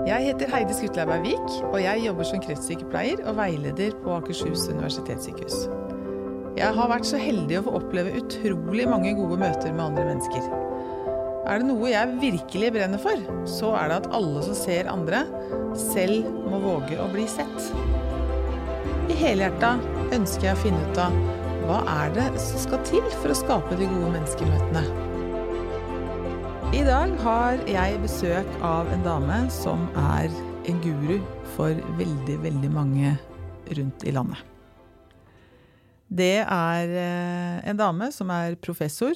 Jeg heter Heidi Skutleiberg-Vik, og jeg jobber som kreftsykepleier og veileder på Akershus universitetssykehus. Jeg har vært så heldig å få oppleve utrolig mange gode møter med andre mennesker. Er det noe jeg virkelig brenner for, så er det at alle som ser andre, selv må våge å bli sett. I helhjertet ønsker jeg å finne ut av hva er det som skal til for å skape de gode menneskemøtene. I dag har jeg besøk av en dame som er en guru for veldig, veldig mange rundt i landet. Det er en dame som er professor,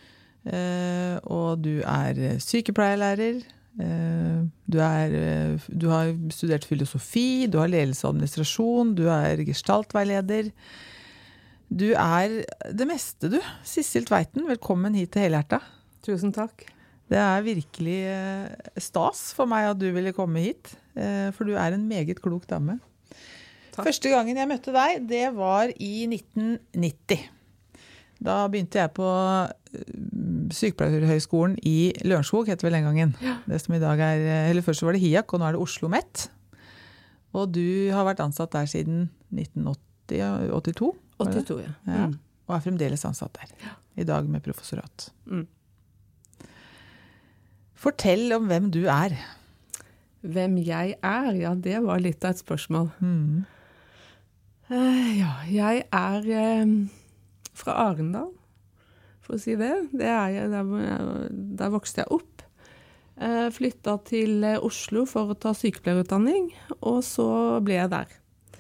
og du er sykepleierlærer, du har studert filosofi, du har ledelse og administrasjon, du er gestaltveileder. Du er det meste du. Sissel Tveiten, velkommen hit til Helhjertet. Tusen takk. Det er virkelig stas for meg at du ville komme hit, for du er en meget klok dame. Takk. Første gangen jeg møtte deg, det var i 1990. Da begynte jeg på Sykepleierhøgskolen i Lørenskog, heter vel den gangen. Ja. Det som i dag eller først var det HIAK, og nå er det Oslo Met. Og du har vært ansatt der siden 1982? 82, ja. Ja. Og er fremdeles ansatt der. Ja. I dag med professorat. Fortell om hvem du er. Hvem jeg er? Ja, det var litt av et spørsmål. Ja, jeg er fra Arendal, for å si det. Det er jeg, der vokste jeg opp. Flyttet til Oslo for å ta sykepleierutdanning, og så ble jeg der.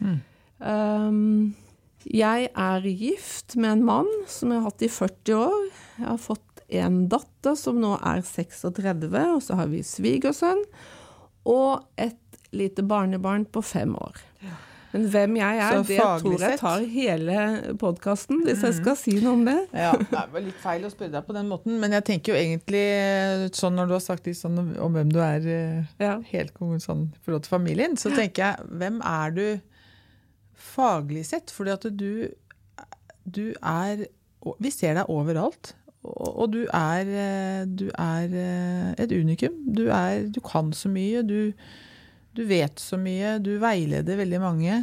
Jeg er gift med en mann som jeg har hatt i 40 år. Jeg har fått en datter som nå er 36, og så har vi svigersønn, og et lite barnebarn på 5 år. Ja. Men hvem jeg er, det tror jeg tar hele podcasten, hvis jeg skal si noe om det. Ja, det var litt feil å spørre deg på den måten, men jeg tenker jo egentlig, sånn når du har sagt litt sånn om hvem du er, helt sånn i forhold til familien, så tenker jeg, hvem er du faglig sett? Fordi at du er, vi ser deg overalt, og du er et unikum. Du kan så mye, du vet så mye, du veileder veldig mange.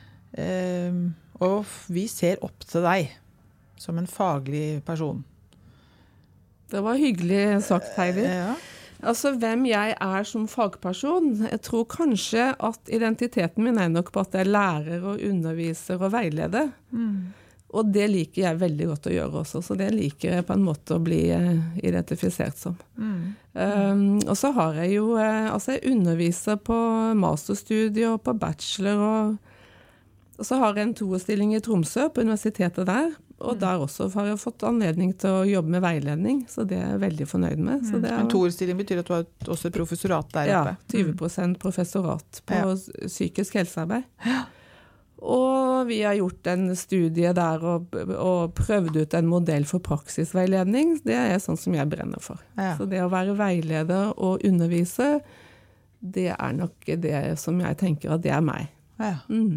Og vi ser opp til deg som en faglig person. Det var hyggelig sagt, Heidi. Ja. Altså, hvem jeg er som fagperson, jeg tror kanskje at identiteten min er nok på at jeg lærer og underviser og veileder. Og det liker jeg veldig godt å gjøre også, så det liker jeg på en måte å bli identifisert som. Og så har jeg jo, altså jeg underviser på masterstudie og på bachelor, og så har jeg en 2-stilling i Tromsø på universitetet der, og der også har jeg fått anledning til å jobbe med veiledning, så det er jeg veldig fornøyd med. Så det en 2-stilling betyr at du har også et professorat der oppe? Ja, 20% professorat på psykisk helsearbeid. Ja. Og vi har gjort en studie der og prøvd ut en modell for praksisveiledning. Det er sånn som jeg brenner for. Ja. Så det å være veileder og undervise, det er nok det som jeg tenker at det er meg. Ja.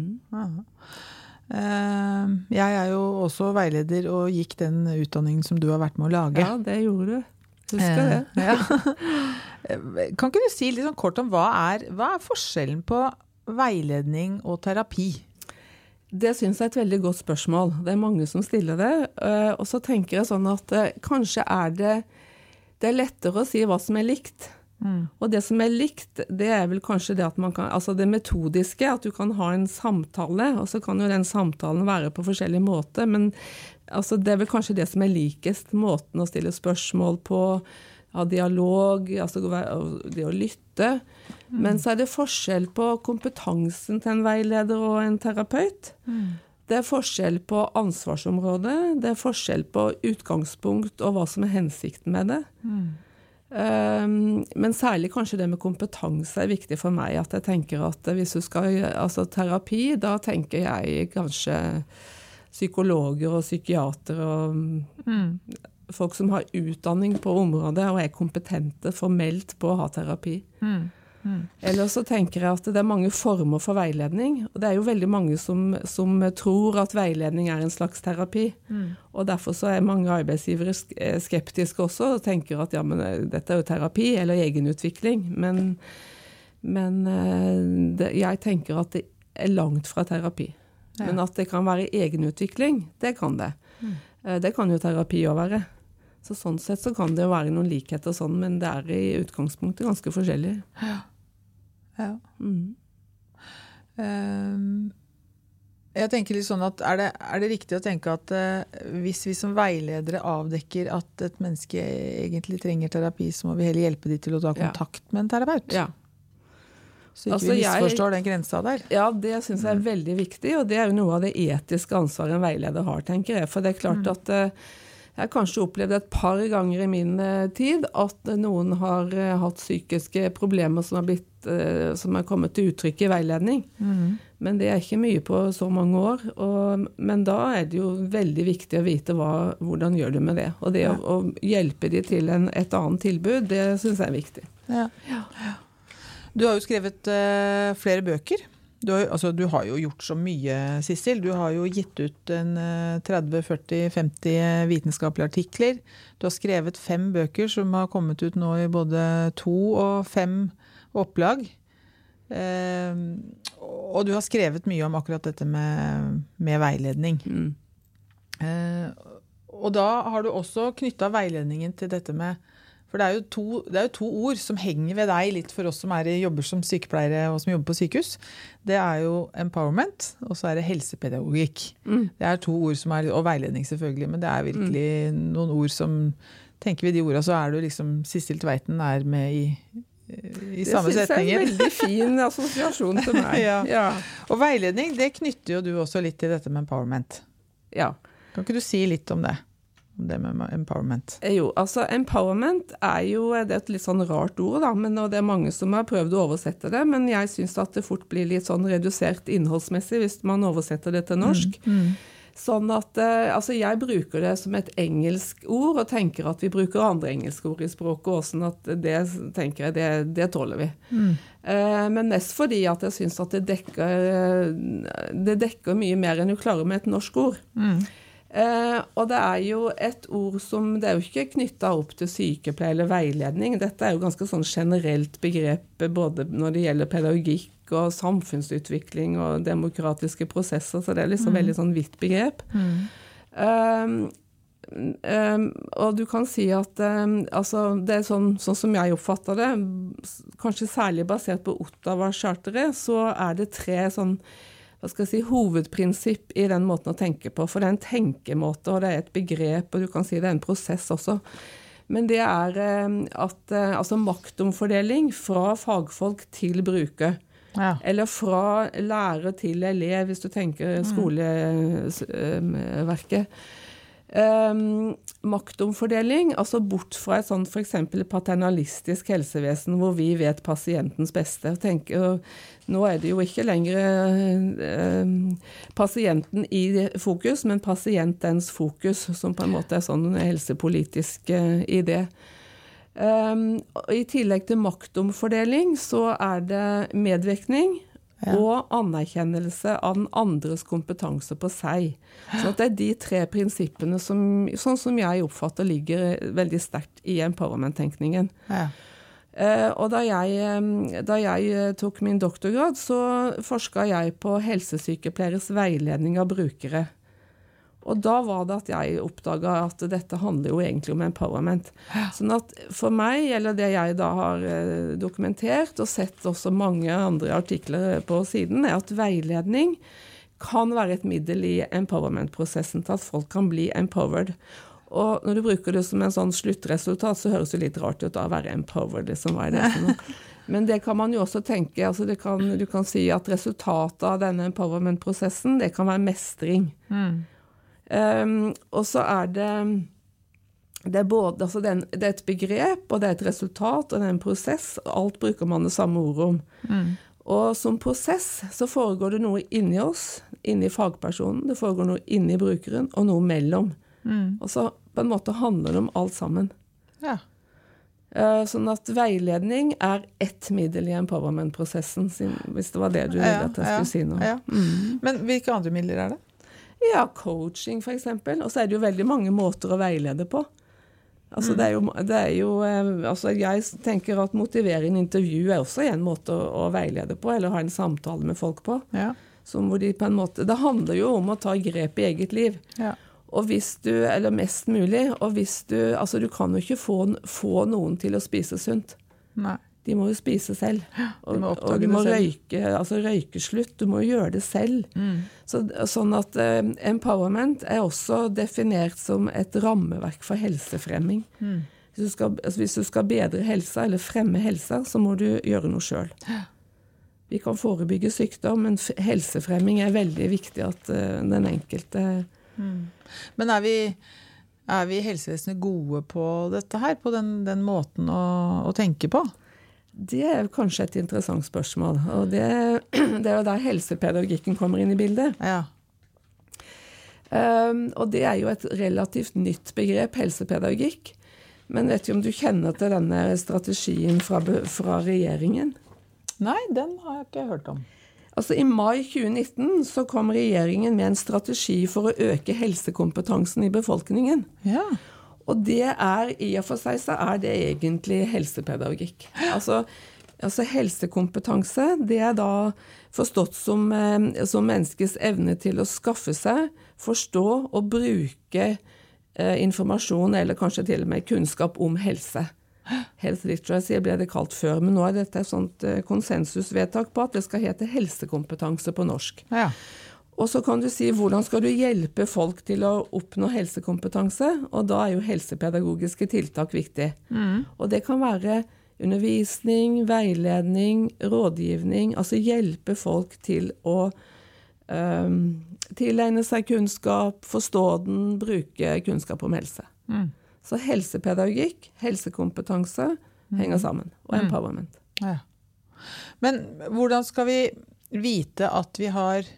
Jeg er jo også veileder og gikk den utdanningen som du har vært med å lage. Ja, det gjorde du. Husker det. Ja. Kan ikke du si litt sånn kort om hva er forskjellen på veiledning og terapi? Det synes jeg er et veldig godt spørsmål. Det er mange som stiller det. Og så tenker jeg sånn at kanskje det er lettere å si hva som er likt. Og det som er likt, det er vel kanskje det at man kan, altså det metodiske, at du kan ha en samtale, og så kan jo den samtalen være på forskjellige måter, men altså det er vel kanskje det som er likest, måten å stille spørsmål på, dialog, altså det å lytte. Men så er det forskjell på kompetansen til en veileder og en terapeut. Det er forskjell på ansvarsområdet, det er forskjell på utgangspunkt og hva som er hensikten med det. Men særlig kanskje det med kompetanse er viktig for meg, at jeg tenker at hvis du skal, altså terapi, da tenker jeg kanskje psykologer og psykiater og folk som har utdanning på området og er kompetente formelt på å ha terapi. Eller så tenker jeg at det er mange former for veiledning, og det er jo veldig mange som tror at veiledning er en slags terapi, og derfor så er mange arbeidsgivere skeptiske også, og tenker at ja, men dette er jo terapi eller egenutvikling, men Men jeg tenker at det er langt fra terapi. Ja. Men at det kan være egenutvikling, det kan det. Det kan jo terapi også være. Så sånn sett så kan det jo være noen likheter og sånn, men det er i utgangspunktet ganske forskjellig. Ja. Ja. Jeg tenker litt sånn at er det riktig å tenke at hvis vi som veiledere avdekker at et menneske egentlig trenger terapi, så må vi heller hjelpe de til å ta kontakt med en terapeut? Ja. Så ikke vi misforstår den grensa der. Ja, det synes jeg er veldig viktig, og det er jo noe av det etiske ansvaret en veileder har, tenker jeg. For det er klart at jeg har kanskje opplevd et par ganger i min tid at noen har hatt psykiske problemer som har kommet til uttrykk i veiledning. Men det er ikke mye på så mange år. Men da er det jo veldig viktig å vite hvordan gjør du med det. Og det å hjelpe de til et annet tilbud, det synes jeg er viktig. Ja. Du har jo skrevet flere bøker. Du har jo gjort så mye, Sissel. Du har jo gitt ut 30, 40, 50 vitenskapelige artikler. Du har skrevet 5 bøker som har kommet ut nå i både 2 og 5 opplag. Og du har skrevet mye om akkurat dette med veiledning. Og da har du også knyttet veiledningen til dette med. For det er jo to ord som henger ved deg litt for oss som jobber som sykepleiere og som jobber på sykehus. Det er jo empowerment, og så er det helsepedagogikk. Det er 2 ord som og veiledning selvfølgelig, men det er virkelig noen ord som, tenker vi de ordene, så er du liksom Sissel Tveiten med i samme setninger. Det synes jeg er en veldig fin assosiasjon til meg. Ja. Og veiledning, det knytter jo du også litt til dette med empowerment. Ja. Kan ikke du si litt om det? Det med empowerment? Jo, altså empowerment er jo et litt sånn rart ord da, og det er mange som har prøvd å oversette det, men jeg synes at det fort blir litt sånn redusert innholdsmessig hvis man oversetter det til norsk. Sånn at, jeg bruker det som et engelsk ord, og tenker at vi bruker andre engelske ord i språket også, sånn at det tenker jeg, det tåler vi. Men mest fordi at jeg synes at det dekker mye mer enn du klarer med et norsk ord. Og det er jo et ord som, det er jo ikke knyttet opp til sykepleie eller veiledning. Dette er jo ganske sånn generelt begrep, både når det gjelder pedagogikk og samfunnsutvikling og demokratiske prosesser, så det er liksom veldig sånn vidt begrep. Og du kan si at det er sånn som jeg oppfatter det, kanskje særlig basert på Ottawa-charteret, så er det 3 sånn hovedprinsipp i den måten å tenke på, for det er en tenkemåte, og det er et begrep, og du kan si det er en prosess også. Men det er at maktomfordeling fra fagfolk til bruker, eller fra lærer til elev, hvis du tenker skoleverket. Maktomfordeling, altså bort fra et sånt for eksempel paternalistisk helsevesen hvor vi vet pasientens beste. Nå er det jo ikke lenger pasienten i fokus, men pasientens fokus, som på en måte er sånn helsepolitisk idé. I tillegg til maktomfordeling så er det medvirkning, og anerkjennelse av den andres kompetanse på seg. Så at det er de 3 prinsippene som, sånn som jeg oppfatter, ligger veldig sterkt i empowerment-tenkningen. Og da jeg tok min doktorgrad, så forsket jeg på helsesykepleieres veiledning av brukere. Og da var det at jeg oppdaget at dette handler jo egentlig om empowerment. Sånn at for meg, eller det jeg da har dokumentert og sett også mange andre artikler på siden, er at veiledning kan være et middel i empowerment-prosessen til at folk kan bli empowered. Og når du bruker det som en sånn sluttresultat, så høres det litt rart ut å være empowered, liksom, hva er det for noe? Men det kan man jo også tenke, du kan si at resultatet av denne empowerment-prosessen, det kan være mestring. Og så er det både, det er et begrep, og det er et resultat, og det er en prosess. Alt bruker man det samme ordet om. Og som prosess så foregår det noe inni oss, inni fagpersonen, det foregår noe inni brukeren, og noe mellom. Og så på en måte handler det om alt sammen. Sånn at veiledning er ett middel i empowerment-prosessen, hvis det var det du ville at jeg skulle si nå. Men hvilke andre midler er det? Ja, coaching for eksempel. Og så er det jo veldig mange måter å veilede på. Altså, altså jeg tenker at motiverende intervju også en måte å veilede på, eller ha en samtale med folk på. Ja. Hvor de på en måte, det handler jo om å ta grep i eget liv. Ja. Og hvis du, eller mest mulig, og hvis du, altså du kan jo ikke få noen til å spise sunt. Nei. De må jo spise selv. Og du må røyke, altså røykeslutt. Du må jo gjøre det selv. Sånn at empowerment er også definert som et rammeverk for helsefremming. Hvis du skal bedre helsa eller fremme helsa, så må du gjøre noe selv. Vi kan forebygge sykdom, men helsefremming er veldig viktig at den enkelte... Men er vi i helsevesenet gode på dette her, på den måten å tenke på? Det er kanskje et interessant spørsmål, og det er jo der helsepedagogikken kommer inn i bildet. Ja. Og det er jo et relativt nytt begrep, helsepedagogikk. Men vet du om du kjenner til denne strategien fra regjeringen? Nei, den har jeg ikke hørt om. Altså i mai 2019 så kom regjeringen med en strategi for å øke helsekompetansen i befolkningen. Ja. Og det i og for seg så er det egentlig helsepedagogikk. Altså helsekompetanse, det er da forstått som menneskets evne til å skaffe seg, forstå og bruke informasjon, eller kanskje til og med kunnskap om helse. Health literacy ble det kalt før, men nå er dette et sånt konsensusvedtak på at det skal hete helsekompetanse på norsk. Ja. Og så kan du si, hvordan skal du hjelpe folk til å oppnå helsekompetanse? Og da er jo helsepedagogiske tiltak viktig. Og det kan være undervisning, veiledning, rådgivning, altså hjelpe folk til å tilegne seg kunnskap, forstå den, bruke kunnskap om helse. Så helsepedagogikk, helsekompetanse henger sammen, og empowerment. Ja. Men hvordan skal vi vite at vi har...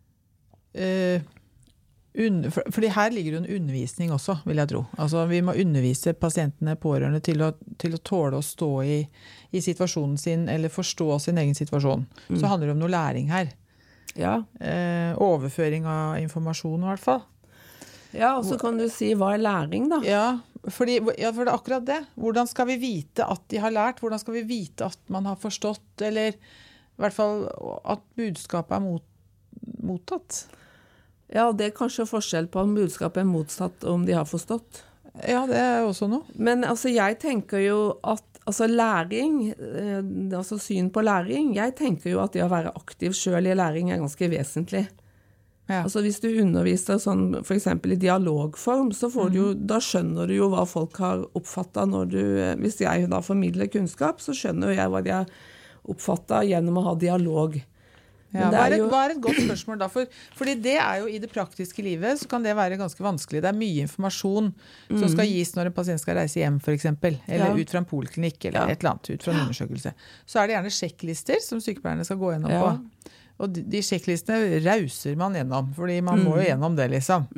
fordi her ligger jo en undervisning også, vil jeg tro. Altså, vi må undervise pasientene, pårørende, til å tåle å stå i situasjonen sin, eller forstå sin egen situasjon. Så handler det om noe læring her. Ja. Overføring av informasjon i hvert fall. Ja, og så kan du si, hva er læring da? Ja, for det er akkurat det. Hvordan skal vi vite at de har lært? Hvordan skal vi vite at man har forstått, eller i hvert fall at budskapet er mottatt? Ja, det er kanskje forskjell på om budskapet er motsatt om de har forstått. Ja, det er også noe. Men altså, jeg tenker jo at læring, altså syn på læring, jeg tenker jo at det å være aktiv selv i læring er ganske vesentlig. Ja. Altså hvis du underviser sånn, for eksempel i dialogform, så får du jo, da skjønner du jo hva folk har oppfattet når hvis jeg da formidler kunnskap, så skjønner jeg hva de har oppfattet gjennom å ha dialog. Ja, hva er et godt spørsmål da? Fordi det er jo i det praktiske livet, så kan det være ganske vanskelig. Det er mye informasjon som skal gis når en pasient skal reise hjem, for eksempel, eller ut fra en poliklinikk, eller et eller annet, ut fra en undersøkelse. Så er det gjerne sjekklister som sykepleierne skal gå gjennom på. Og de sjekklistene rauser man gjennom, fordi man må jo gjennom det, liksom.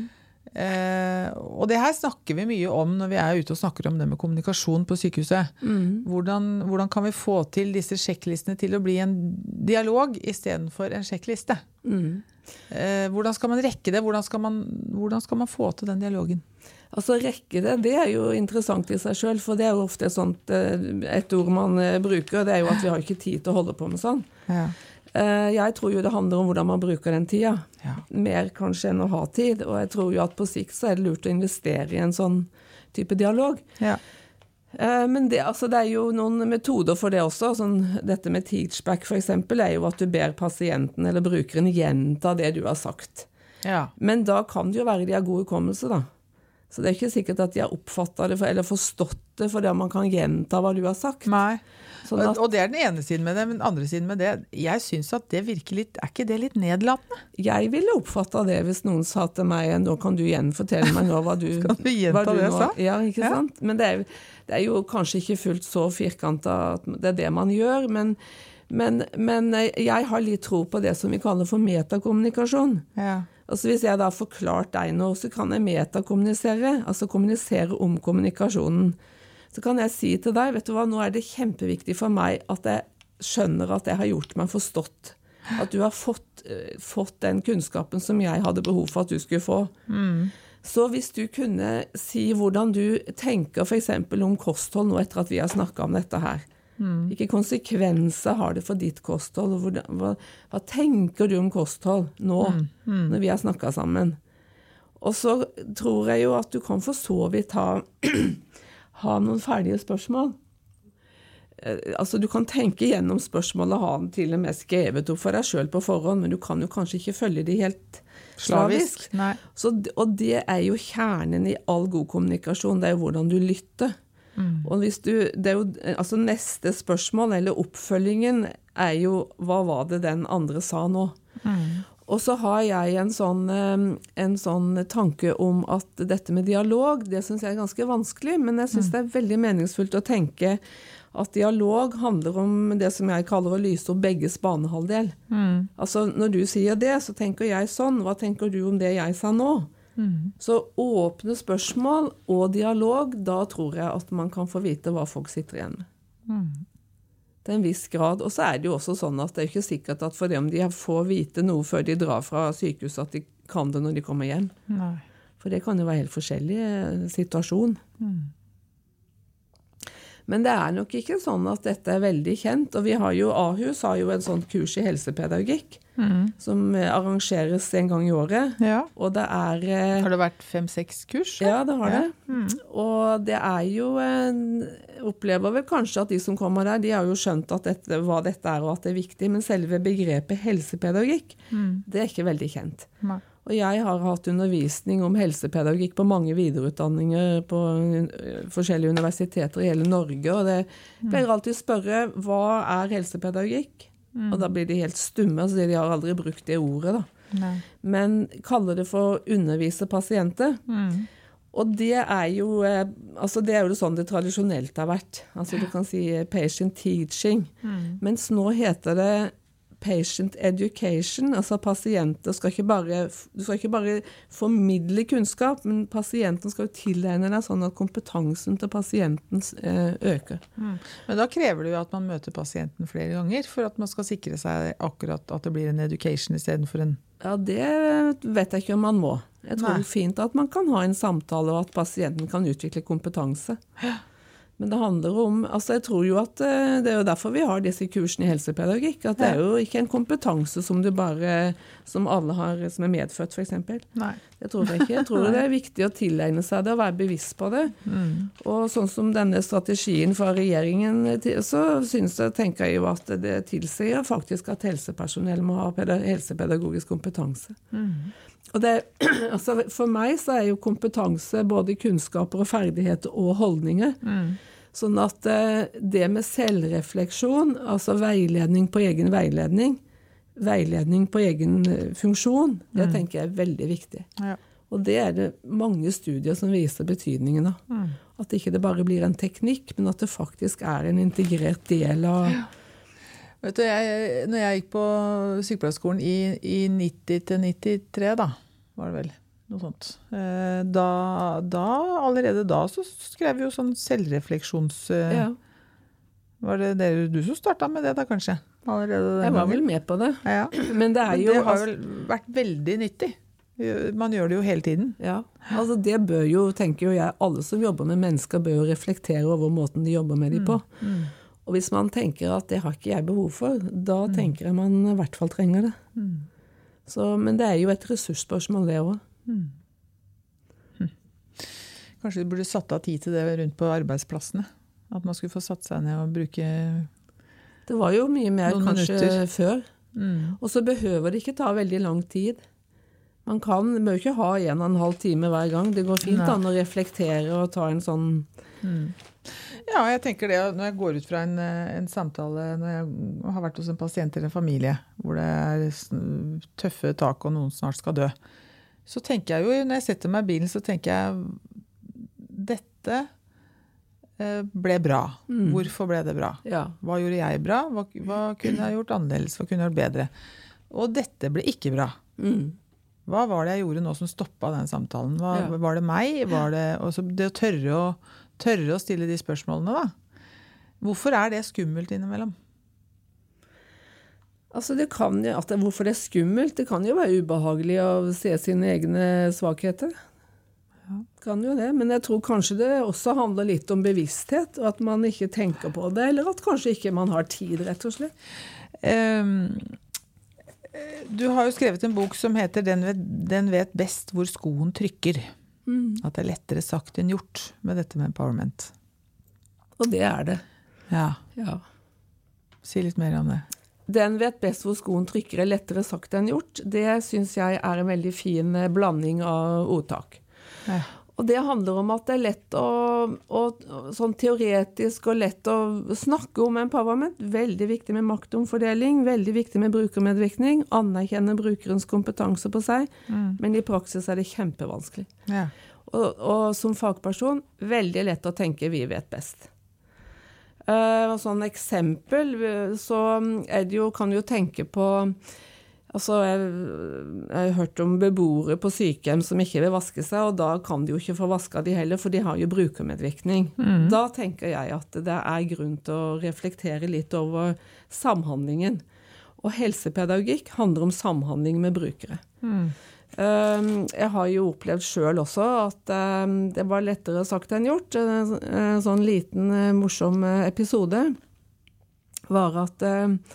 Og det her snakker vi mye om når vi er ute og snakker om det med kommunikasjon på sykehuset. Hvordan kan vi få til disse sjekklistene til å bli en dialog i stedet for en sjekkliste? Hvordan skal man rekke det? Hvordan skal man få til den dialogen? Altså rekke det er jo interessant i seg selv, for det er jo ofte et ord man bruker, det er jo at vi har ikke tid til å holde på med sånn. Ja. Jeg tror jo det handler om hvordan man bruker den tida. Ja. Mer kanskje enn å ha tid, og jeg tror jo at på sikt så er det lurt å investere i en sånn type dialog. Ja. Men det er jo noen metoder for det også. Sånn, dette med teachback for eksempel er jo at du ber pasienten eller brukeren gjenta det du har sagt. Ja. Men da kan det jo være de har god hukommelse da. Så det er ikke sikkert at de har oppfattet det eller forstått det fordi man kan gjenta hva du har sagt. Nei. Sånn og det er den ene siden med det, men den andre siden med det, jeg synes at det virker litt, er ikke det litt nedlatende? Jeg ville oppfattet det hvis noen sa til meg, nå kan du igjen fortelle meg nå hva du... Skal du gjenta det jeg sa? Ja, ikke sant? Men det er jo kanskje ikke fullt så firkantet at det er det man gjør, men jeg har litt tro på det som vi kaller for metakommunikasjon. Ja. Altså hvis jeg da har forklart deg noe, så kan jeg metakommunisere, altså kommunisere om kommunikasjonen. Så kan jeg si til deg, vet du hva, nå er det kjempeviktig for meg at jeg skjønner at jeg har gjort meg forstått. At du har fått den kunnskapen som jeg hadde behov for at du skulle få. Så hvis du kunne si hvordan du tenker for eksempel om kosthold nå etter at vi har snakket om dette her. Hvilke konsekvenser har det for ditt kosthold? Hva tenker du om kosthold nå, når vi har snakket sammen? Og så tror jeg jo at du kan for så vidt ha noen ferdige spørsmål. Altså du kan tenke gjennom spørsmålet, ha den til og med skrevet opp for deg selv på forhånd, men du kan jo kanskje ikke følge de helt slavisk. Og det jo kjernen i all god kommunikasjon, det jo hvordan du lytter. Og hvis det jo, altså neste spørsmål, eller oppfølgingen, jo, hva var det den andre sa nå? Og så har jeg en sånn tanke om at dette med dialog, det synes jeg ganske vanskelig, men jeg synes det veldig meningsfullt å tenke at dialog handler om det som jeg kaller å lyse opp begges banehalvdel. Altså når du sier det, så tenker jeg sånn, hva tenker du om det jeg sa nå? Så åpne spørsmål og dialog, da tror jeg at man kan få vite hva folk sitter igjen med. Til en viss grad. Og så det jo også sånn at det ikke sikkert at for dem de får vite noe før de drar fra sykehuset, at de kan det når de kommer hjem. Nei. For det kan jo være helt forskjellig situasjon. Men det nok ikke sånn at dette veldig kjent, og vi har jo, Ahus har jo en sånn kurs i helsepedagogikk, som arrangeres en gang i året, og det Har det vært 5-6 kurs? Ja, det har det. Og det jo, opplever vel kanskje at de som kommer der, de har jo skjønt at hva dette og at det viktig, men selve begrepet helsepedagogikk, det ikke veldig kjent. Nei. Og jeg har hatt undervisning om helsepedagogikk på mange videreutdanninger på forskjellige universiteter i hele Norge, og det pleier alltid å spørre, hva helsepedagogikk? Og da blir de helt stumme, så de har aldri brukt det ordet da. Nei. Men kaller det for undervise pasienter. Og det jo, altså det jo det sånn det tradisjonelt har vært. Altså du kan si patient teaching, mens nå heter det patient education, altså pasienter du skal ikke bare formidle kunnskap, men pasienten skal jo tilegne deg sånn at kompetansen til pasienten øker. Men da krever det jo at man møter pasienten flere ganger, for at man skal sikre seg akkurat at det blir en education i stedet for en... Ja, det vet jeg ikke om man må. Jeg tror det fint at man kan ha en samtale, og at pasienten kan utvikle kompetanse. Men det handler om, altså jeg tror jo at det jo derfor vi har disse kursene i helsepedagogikk, at det jo ikke en kompetanse som du bare, som alle har, som medfødt for eksempel. Nei. Det tror jeg ikke. Jeg tror det viktig å tilegne seg det og være bevisst på det. Og sånn som denne strategien fra regjeringen, så tenker jeg jo at det tilsier faktisk at helsepersonell må ha helsepedagogisk kompetanse. Og det, altså for meg så jo kompetanse både kunnskaper og ferdigheter og holdninger. Sånn at det med selvrefleksjon, altså veiledning på egen veiledning på egen funksjon, det tenker jeg veldig viktig. Ja. Og det det mange studier som viser betydningen av. At ikke det bare blir en teknikk, men at det faktisk en integrert del av... Vet du, når jeg gikk på sykepleierskolen i 90-93 da, var det vel noe sånt. Allerede da så skrev vi jo sånn selvrefleksjons... Var det du som startet med det da, kanskje? Jeg var vel med på det. Ja. Men det jo... Det har jo vært veldig nyttig. Man gjør det jo hele tiden. Ja, altså det bør jo, tenker jo jeg, alle som jobber med mennesker bør jo reflektere over måten de jobber med de på. Og hvis man tenker at det har ikke jeg behov for, da tenker jeg man i hvert fall trenger det. Så, men det jo et ressursspørsmål det også. Kanskje de burde satt av tid til det rundt på arbeidsplassene? At man skulle få satt seg ned og bruke det var jo mye mer kanskje minutter før. Og så behøver det ikke ta veldig lang tid. Man bør ikke ha 1,5 time hver gang. Det går fint an å reflektere og ta en sånn... Ja, jeg tenker det, når jeg går ut fra en samtale, når jeg har vært hos en pasient eller en familie, hvor det tøffe tak og noen snart skal dø, så tenker jeg jo, når jeg setter meg i bilen, så tenker jeg, dette ble bra. Hvorfor ble det bra? Ja. Hva gjorde jeg bra? Hva kunne jeg gjort annerledes? Hva kunne jeg gjort bedre? Og dette ble ikke bra. Hva var det jeg gjorde nå som stoppet den samtalen? Var det meg? Var det, også det å tørre å stille de spørsmålene da? Hvorfor det skummelt innimellom? Altså det kan jo, hvorfor det skummelt? Det kan jo være ubehagelig å se sine egne svakheter. Kan jo det, men jeg tror kanskje det også handler litt om bevissthet, og at man ikke tenker på det, eller at kanskje ikke man har tid, rett og slett. Du har jo skrevet en bok som heter Den vet best hvor skoen trykker. At det lettere sagt enn gjort med dette med empowerment. Og det det. Ja. Si litt mer om det. Den vet best hvor skoen trykker lettere sagt enn gjort. Det synes jeg en veldig fin blanding av ordtak. Ja. Og det handler om at det lett og sånn teoretisk og lett å snakke om empowerment. Veldig viktig med maktomfordeling, veldig viktig med brukermedvirkning, anerkjenne brukerens kompetanse på seg, men i praksis det kjempevanskelig. Ja. Og som fagperson, veldig lett å tenke vi vet best. Sånn eksempel, så det jo, kan du jo tenke på altså jeg har hørt om beboere på sykehjem som ikke vil vaske seg, og da kan de jo ikke få vasket de heller, for de har jo brukermedvirkning. Da tenker jeg at det grunn til å reflektere litt over samhandlingen. Og helsepedagogikk handler om samhandling med brukere. Jeg har jo opplevd selv også at det var lettere sagt enn gjort. En sånn liten morsom episode var at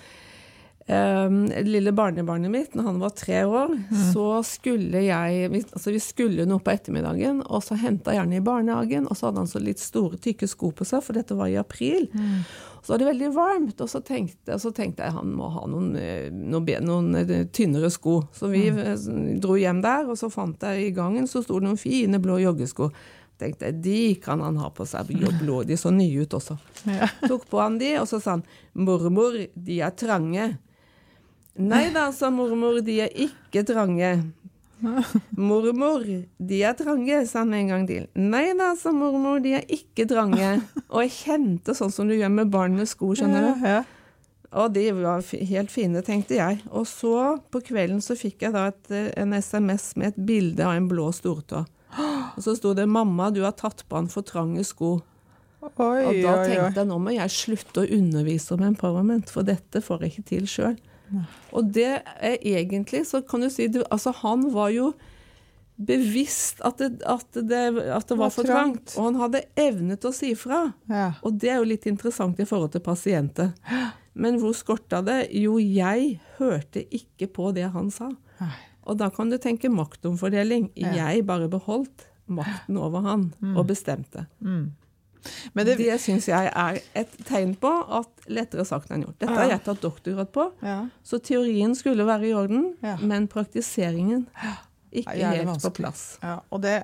lille barnebarnet mitt, når han var 3 år, så skulle vi skulle noe på ettermiddagen, og så hentet jeg han i barnehagen, og så hadde han så litt store, tykke sko på seg, for dette var i april. Så var det veldig varmt, og så tenkte jeg han må ha noen tynnere sko. Så vi dro hjem der, og så fant jeg i gangen, så stod det noen fine blå joggesko. Tenkte jeg, de kan han ha på seg, blå, de så nye ut også. Ja. Tok på han de, og så sa han, mormor, de trange. Nei da, sa mormor, de ikke trange. Mormor, de trange, sa han en gang til. Nei da, sa mormor, de ikke trange. Og jeg kjente sånn som du gjør med barnets sko, skjønner du? Ja. Og de var helt fine, tenkte jeg. Og så på kvelden så fikk jeg da en SMS med et bilde av en blå stortå. Og så stod det, mamma, du har tatt på han for trange sko. Oi, og da tenkte jeg, nå må jeg slutte å undervise om empowerment, for dette får jeg ikke til selv. Og det egentlig, så kan du si, altså han var jo bevisst at det var for trangt, og han hadde evnet å si fra. Ja. Og det jo litt interessant i forhold til pasienter. Men hvor skortet det? Jo, jeg hørte ikke på det han sa. Og da kan du tenke maktomfordeling. Jeg bare beholdt makten over han og bestemte. Men det synes jeg et tegn på at lettere sagt enn gjort. Dette har jeg tatt doktorgrad på, så teorien skulle være i orden, men praktiseringen ikke helt på plass. Ja, og det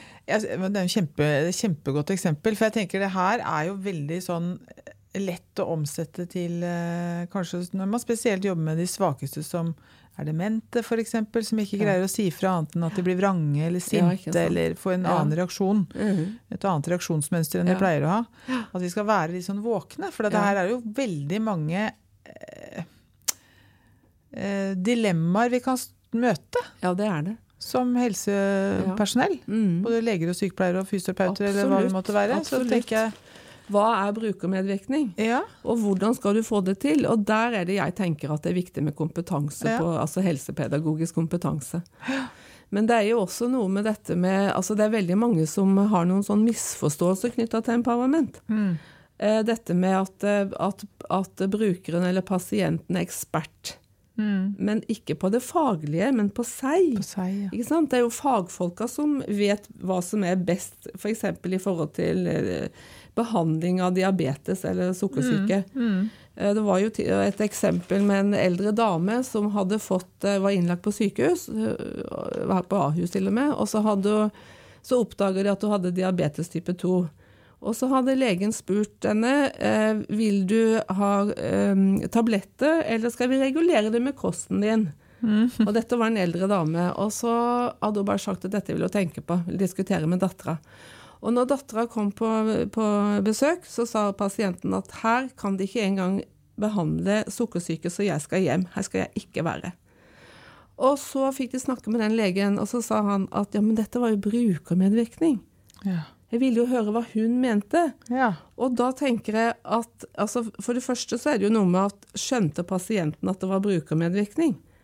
et kjempegodt eksempel, for jeg tenker det her jo veldig sånn lett å omsette til kanskje når man spesielt jobber med de svakeste som demente for eksempel, som ikke greier å si fra annet enn at de blir vrange eller sinte, eller får en annen reaksjon. Et annet reaksjonsmønster enn de pleier å ha. At vi skal være litt sånn våkne, for det her jo veldig mange dilemmaer vi kan møte. Ja, det det. Som helsepersonell. Både leger og sykepleiere og fysioterapeuter, eller hva det måtte være. Absolutt. Så tenker jeg, hva brukermedvirkning? Ja. Og hvordan skal du få det til? Og der det jeg tenker at det viktig med kompetanse, altså helsepedagogisk kompetanse. Men det jo også noe med dette med, altså det veldig mange som har noen sånn misforståelser knyttet til empowerment. Dette med at brukeren eller pasienten ekspert. Men ikke på det faglige, men på seg. Ikke sant? Det jo fagfolka som vet hva som best, for eksempel i forhold til behandling av diabetes eller sukkersyke. Det var jo et eksempel med en eldre dame som hadde var innlagt på sykehus, var på Ahus til og med, og så oppdaget de at hun hadde diabetes type 2. Og så hadde legen spurt henne, vil du ha tabletter, eller skal vi regulere det med kosten din? Og dette var en eldre dame, og så hadde hun bare sagt at dette vil hun tenke på, vil diskutere med datteren. Og når datteren kom på besøk, så sa pasienten at her kan de ikke engang behandle sukkersyke, så jeg skal hjem, her skal jeg ikke være. Og så fikk de snakke med den legen, og så sa han at ja, men dette var jo brukermedvirkning. Ja. Jeg ville jo høre hva hun mente. Ja. Og da tenker jeg at, altså for det første så det jo noe med at skjønte pasienten at det var brukermedvirkning.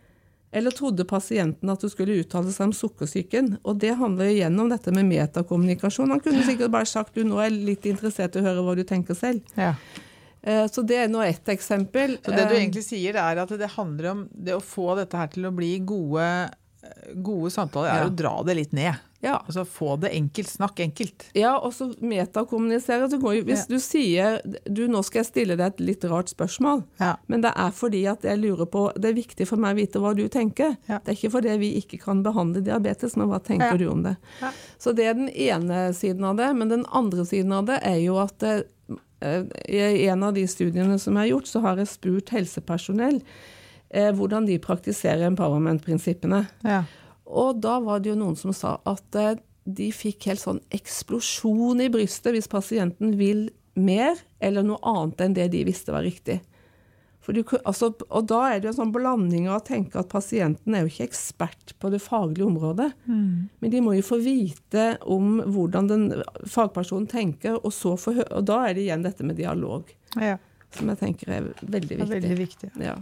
Eller trodde pasienten at du skulle uttale seg om sukkersyken? Og det handler jo igjen om dette med metakommunikasjon. Han kunne sikkert bare sagt, nå er jeg litt interessert i å høre hva du tenker selv. Ja. Så det nå ett eksempel. Så det du egentlig sier er at det handler om det å få dette her til å bli gode samtaler, å dra det litt ned. Ja. Altså få det enkelt, snakk enkelt. Ja, og så metakommunisere. Hvis du sier, nå skal jeg stille deg et litt rart spørsmål, men det er fordi at jeg lurer på, det er viktig for meg å vite hva du tenker. Ja. Det er ikke fordi vi ikke kan behandle diabetes, men hva tenker du om det? Ja. Så det er den ene siden av det, men den andre siden av det er jo at i en av de studiene som jeg har gjort, så har jeg spurt helsepersonell hvordan de praktiserer empowerment-prinsippene. Ja. Og da var det jo noen som sa at de fikk helt sånn eksplosjon i brystet hvis pasienten vil mer eller noe annet enn det de visste var riktig. Og da er det jo en sånn blanding av å tenke at pasienten er jo ikke ekspert på det faglige området, men de må jo få vite om hvordan den fagpersonen tenker, og da er det igjen dette med dialog, som jeg tenker er veldig viktig. Veldig viktig. Ja.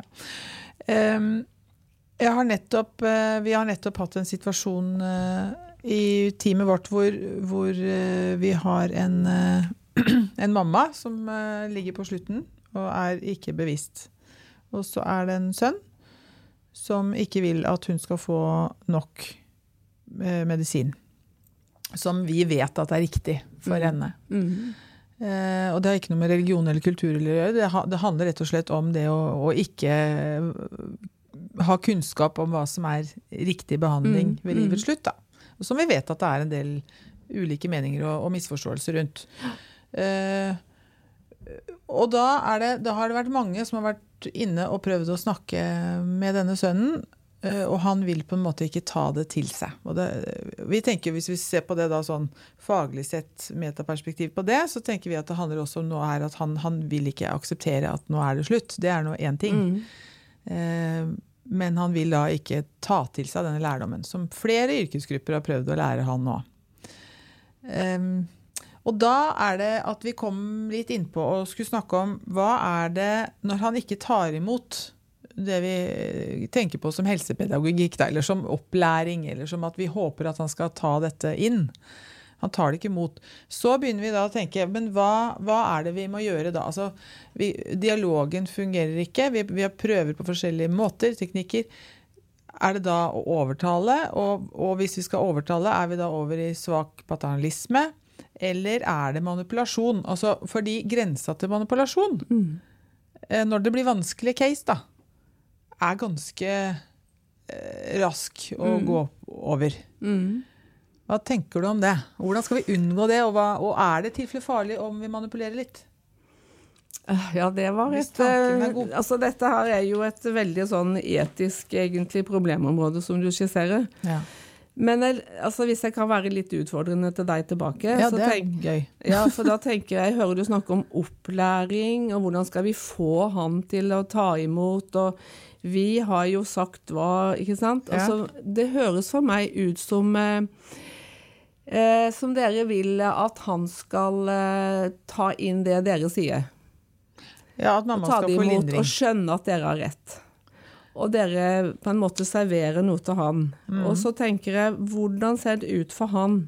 Vi har nettopp hatt en situasjon i teamet vårt hvor vi har en mamma som ligger på slutten og er ikke bevisst. Og så er det en sønn som ikke vil at hun skal få nok medisin, som vi vet at er riktig for henne. Og det har ikke noe med religion eller kultur å gjøre. Det handler rett og slett om det å ikke ha kunnskap om hva som er riktig behandling ved livets slutt, da. Og som vi vet at det er en del ulike meninger og misforståelser rundt. Og da har det vært mange som har vært inne og prøvd å snakke med denne sønnen, og han vil på en måte ikke ta det til seg. Og vi tenker, hvis vi ser på det da sånn faglig sett metaperspektiv på det, så tenker vi at det handler også om noe her at han vil ikke akseptere at nå er det slutt. Det er nå en ting. Men han vil da ikke ta til seg denne lærdommen, som flere yrkesgrupper har prøvd å lære han nå. Og da er det at vi kom litt innpå og skulle snakke om hva er det når han ikke tar imot det vi tenker på som helsepedagogikk, eller som opplæring, eller som at vi håper at han skal ta dette inn. Han tar det ikke imot. Så begynner vi da å tenke, men hva er det vi må gjøre da? Altså, dialogen fungerer ikke, vi har prøver på forskjellige måter, teknikker. Er det da å overtale, og hvis vi skal overtale, er vi da over i svak paternalisme, eller er det manipulasjon? Altså, fordi grensa til manipulasjon, når det blir vanskelig case da, er ganske rask å gå over. Hva tenker du om det? Hvordan skal vi unngå det? Og er det tilfelle farlig om vi manipulerer litt? Ja, det var altså dette her er jo et veldig sånn etisk egentlig problemområde som du skisserer. Ja. Men altså, hvis jeg kan være litt utfordrende til deg tilbake, ja, det er gøy. Ja, for da tenker jeg hører du snakke om opplæring, og hvordan skal vi få han til å ta imot, og vi har jo sagt hva, ikke sant? Altså, det høres for meg ut som dere vil at han skal ta inn det dere sier. Ja, at mamma skal få lindring. Og skjønne at dere har rett. Og dere på en måte serverer noe til han. Og så tenker jeg, hvordan ser det ut for han?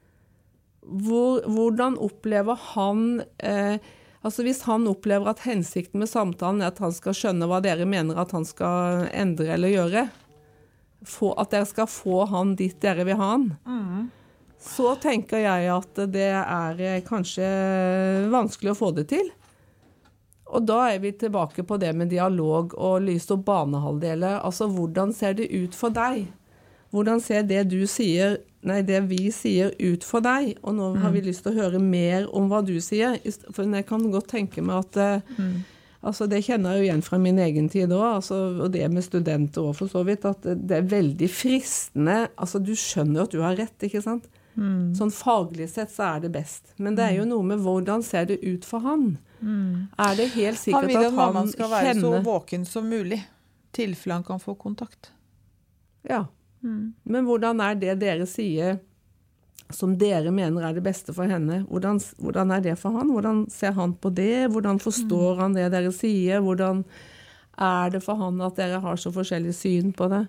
Hvordan opplever han... Altså hvis han opplever at hensikten med samtalen er at han skal skjønne hva dere mener at han skal endre eller gjøre, at dere skal få han dit dere vil ha han, så tenker jeg at det er kanskje vanskelig å få det til. Og da er vi tilbake på det med dialog og lys- og banehalvdeler. Altså, hvordan ser det ut for deg? Hvordan ser det vi sier ut for deg? Og nå har vi lyst til å høre mer om hva du sier. For jeg kan godt tenke meg at altså det kjenner jeg jo igjen fra min egen tid også, altså, og det med studenter også for så vidt, at det er veldig fristende. Altså du skjønner at du har rett, ikke sant? Sånn faglig sett så er det best. Men det er jo noe med hvordan ser det ut for han? Er det helt sikkert at han vil at mamma skal være så våken som mulig, tilfelle han kan få kontakt. Ja. Men hvordan er det dere sier som dere mener er det beste for henne? Hvordan er det for han? Hvordan ser han på det? Hvordan forstår han det dere sier? Hvordan Det for han at dere har så forskjellig syn på det?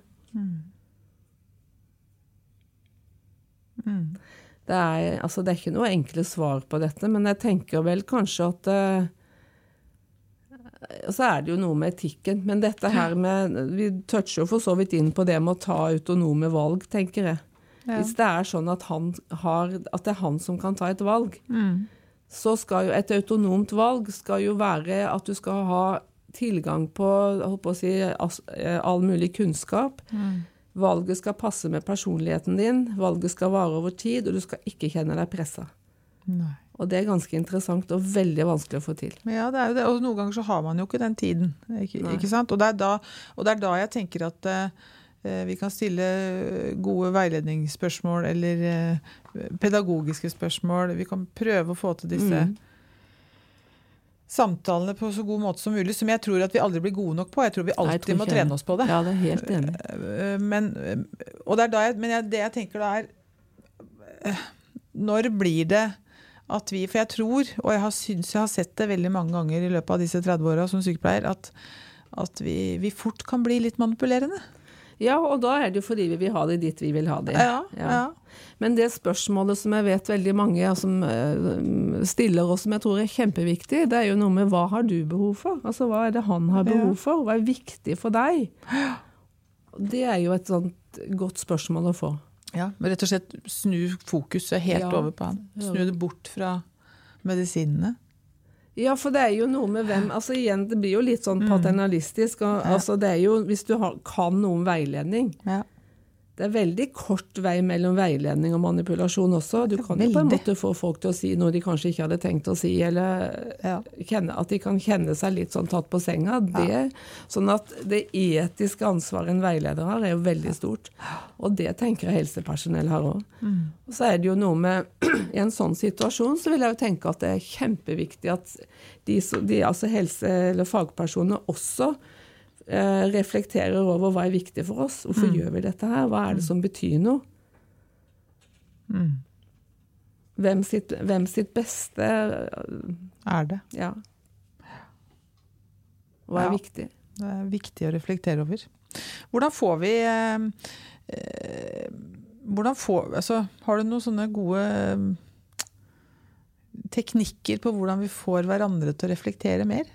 Det er ikke noe enkle svar på dette, men jeg tenker vel kanskje at så det jo noe med etikken, men dette her med, vi toucher jo for så vidt inn på det med å ta autonome valg, tenker jeg. Ja. Hvis det sånn at det han som kan ta et valg, så skal jo et autonomt valg skal jo være at du skal ha tilgang på, all mulig kunnskap. Valget skal passe med personligheten din, valget skal vare over tid, og du skal ikke kjenne deg presset. Nei. Og det ganske interessant og veldig vanskelig å få til. Ja, det jo det, og noen ganger så har man jo ikke den tiden, ikke sant? Og det da jeg tenker at vi kan stille gode veiledningsspørsmål eller pedagogiske spørsmål. Vi kan prøve å få til disse samtalene på så god måte som mulig, som jeg tror at vi aldri blir gode nok på. Jeg tror vi alltid må trene oss på det. Ja, det helt enig. Men det jeg tenker da når blir det at vi, for jeg tror, og jeg har sett det veldig mange ganger i løpet av disse 30 årene som sykepleier, at vi fort kan bli litt manipulerende. Ja, og da det jo fordi vi vil ha det dit vi vil ha det. Ja. Men det spørsmålet som jeg vet veldig mange som stiller og som jeg tror kjempeviktig, det jo noe med hva har du behov for? Altså hva det han har behov for? Hva viktig for deg? Det jo et sånt godt spørsmål å få. Ja, men rett og slett snu fokuset helt over på han. Snu det bort fra medisinene. Ja, for det jo noe med hvem, altså igjen, det blir jo litt sånn paternalistisk, og, altså det jo, hvis du kan noe om veiledning, det veldig kort vei mellom veiledning og manipulasjon også. Du kan jo på en måte få folk til å si noe de kanskje ikke hadde tenkt å si, eller at de kan kjenne seg litt sånn tatt på senga. Sånn at det etiske ansvaret en veileder har jo veldig stort. Og det tenker jeg helsepersonell har også. Og så det jo noe med, i en sånn situasjon så vil jeg jo tenke at det kjempeviktig at de altså helse- eller fagpersoner også reflekterer over hva viktig for oss. Hvorfor gjør vi dette her? Hva det som betyr noe? Hvem sitt beste det? Ja. Hva viktig? Det viktig å reflektere over. Hvordan får vi har du noen sånne gode teknikker på hvordan vi får hverandre til å reflektere mer?